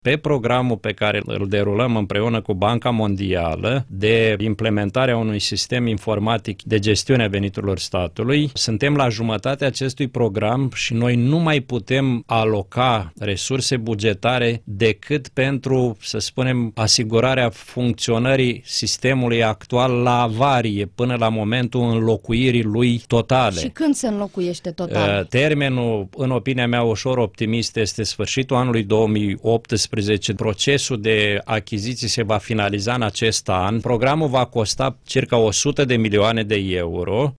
Pe programul pe care îl derulăm împreună cu Banca Mondială de implementarea unui sistem informatic de gestiune a veniturilor statului, suntem la jumătatea acestui program și noi nu mai putem aloca resurse bugetare decât pentru, să spunem, asigurarea funcționării sistemului actual la avarie până la momentul înlocuirii lui totale. Și când se înlocuiește total? Termenul, în opinia mea, ușor optimist, este sfârșitul anului 2018. Procesul de achiziții se va finaliza în acest an. Programul va costa circa 100 de milioane de euro